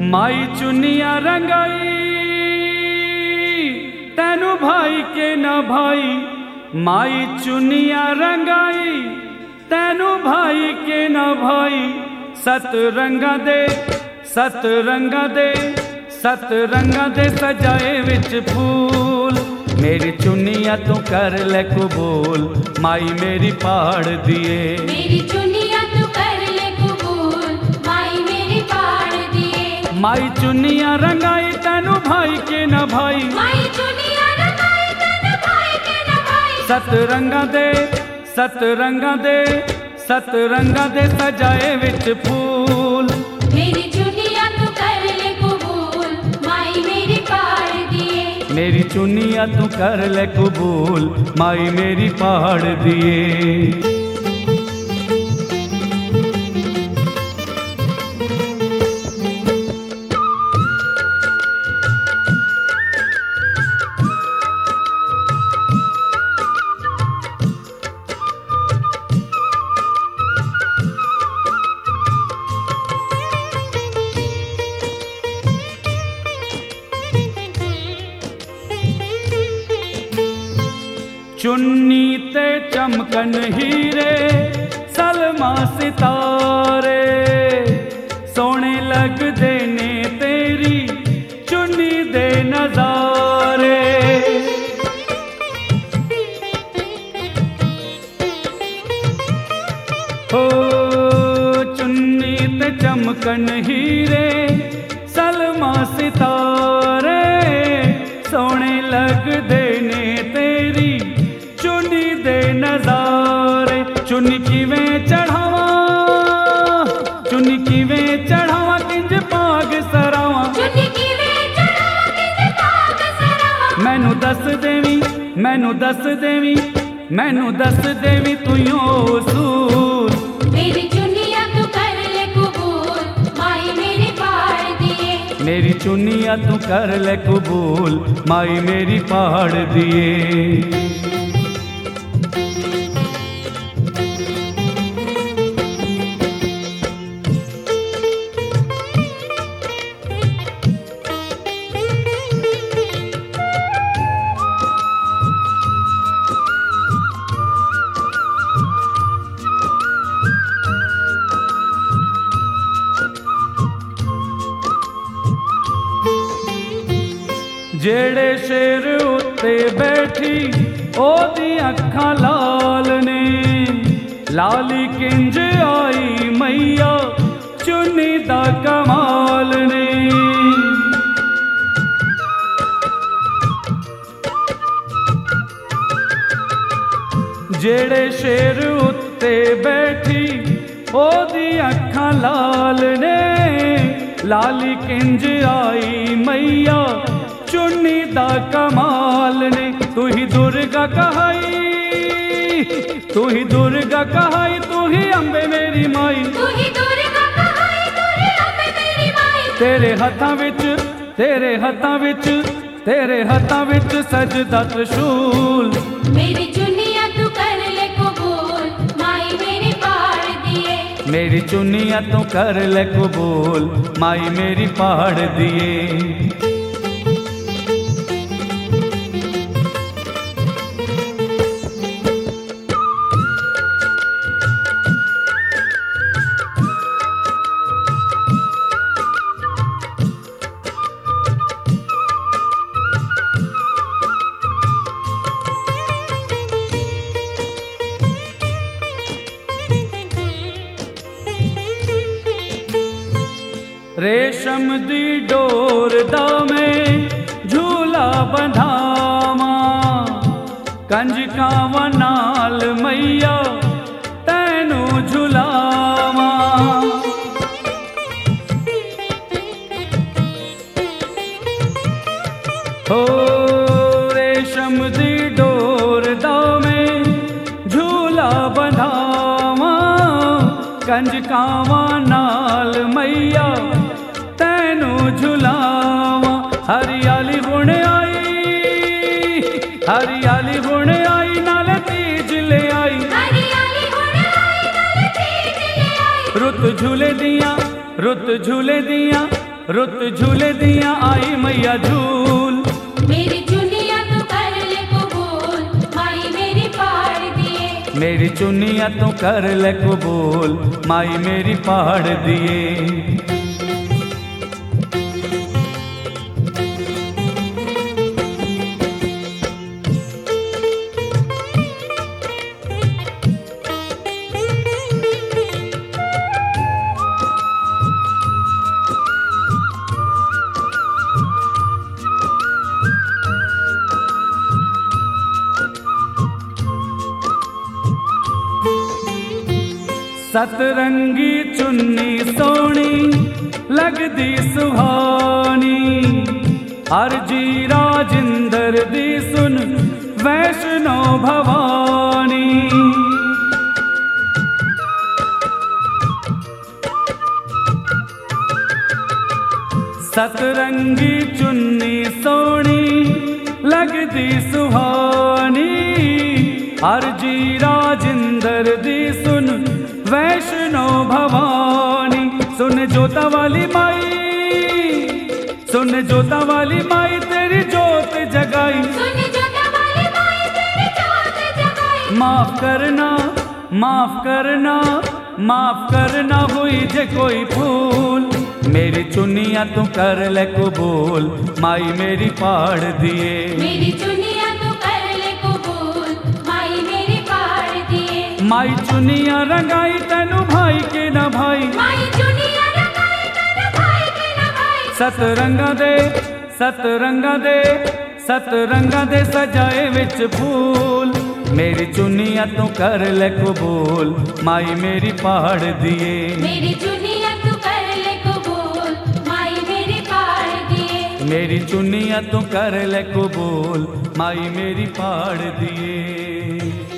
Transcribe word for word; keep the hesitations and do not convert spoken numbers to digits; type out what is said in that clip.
माई चुनिया रंगाई तेनू भाई के न भाई, माई चुनिया रंगाई तेनू भाई के न भाई। सत रंगा दे सत रंगा दे सत रंगा दे सजाए विच फूल, मेरी चुनिया तू कर ले कबूल, माई मेरी पहाड़ दिए। मेरी चुनिया तू कर ले कबूल, माई मेरी पहाड़ दिए। माई चुनिया रंगाई तेनू भाई के न भाई, माई चुनिया रंगाई तेनू भाई के न भाई। सत रंगा दे सत रंगा दे सत रंगा दे सजाए विच फूल, मेरी चुनिया तू कर ले कबूल, माई मेरी पहाड़ दिए। मेरी चुनिया तू कर ले कबूल, माई मेरी पहाड़ दिए। चुन्नी ते चमकन हीरे सलमा सितारे, सोने लगदे ने तेरी चुन्नी दे नजारे। हो चुन्नी ते चमकन हीरे सलमा सितारे, सोने लगदे ने तेरी चुनी दे नजारे। चुनी किवें चढ़ावा चुनी किवें चढ़ावा किंज पाग सरावा, चुनी किवें चढ़ावा किंज पाग सरावा। मैनू दस देवी मैनू दस देवी मैनू दस देवी तू यो सूल, मेरी चुनिया तू कर ले कबूल, माई मेरी पहाड़ दिए। मेरी चुनिया तू कर ले कबूल, माई मेरी पहाड़ दिए। जेड़े शेर उत्ते बैठी ओदी अखां लाल ने, लाली किंज आई मैया चुनी दा कमाल ने। जेड़े शेर उत्ते बैठी ओदी अखां लाल ने, लाली किंज आई मैया चुन्नी दा कमाल ने। तू ही दुर्गा कहाई तू ही दुर्गा कहाई तू ही अम्बे मेरी माई, तू ही दुर्गा कहाई तू ही अम्बे मेरी माई। तेरे हत्थां विच तेरे हत्थां विच तेरे हत्थां विच सजदा त्रिशूल, मेरी चुनिया तू कर ले कबूल, माई मेरी पहाड़ दिए। मेरी चुनिया तू कर ले कबूल, माई मेरी पहाड़ दिए। रेशम दी डोर दा में झूला बंधावा, कंजकां नाल मैया तैनू झुलावा। हो रेशम दी डोर दा में झूला बंधावा, कंजकां नाल मैया तैनू झुलावा। हरियाली बुण आई हरियाली बुण आई नाल तीज ले आई, हरियाली बुण आई नाल तीज ले आई। रुत झूले दियां रुत झूले दियां रुत झूले दिया आई मैया झूल। मेरी चुनिया तू कर ले कबूल, माई मेरी पाड़ दिए। मेरी चुनिया तू कर ले कबूल, माई मेरी पाड़ दिए। सतरंगी चुन्नी सोनी लगदी सुहानी, अर्जी राजिंदर दी सुन वैष्णो भवानी। सतरंगी चुन्नी सोनी लगदी सुहानी, अर्जी राजिंदर दी सुन वैष्णो भवानी। सुन जोता वाली माई, सुन जोता वाली माई तेरी जोत जगाई। सुन जोता वाली माई तेरी जोत जगाई। माफ करना, माफ करना, माफ करना हुई जे कोई भूल। मेरी चुनिया तू कर ले कबूल, माई मेरी पाड़ दिए। मेरी चुनिया तू कर ले कबूल, माई मेरी पाड़ दिए। माई चुनिया रंगाई तेनू भाई के ना भाई। माई चुनिया रंगाई तेनू भाई के ना भाई। सतरंगा दे, सतरंगा दे, सतरंगा दे सजाए विच फूल। मेरी चुनिया तू कर ले कबूल, माई मेरी पाड़ दिए। मेरी चुनिया तू कर ले कबूल, माई मेरी पाड़ दिए। मेरी चुनिया तू कर ले कबूल, माई मेरी पाड़ दिए।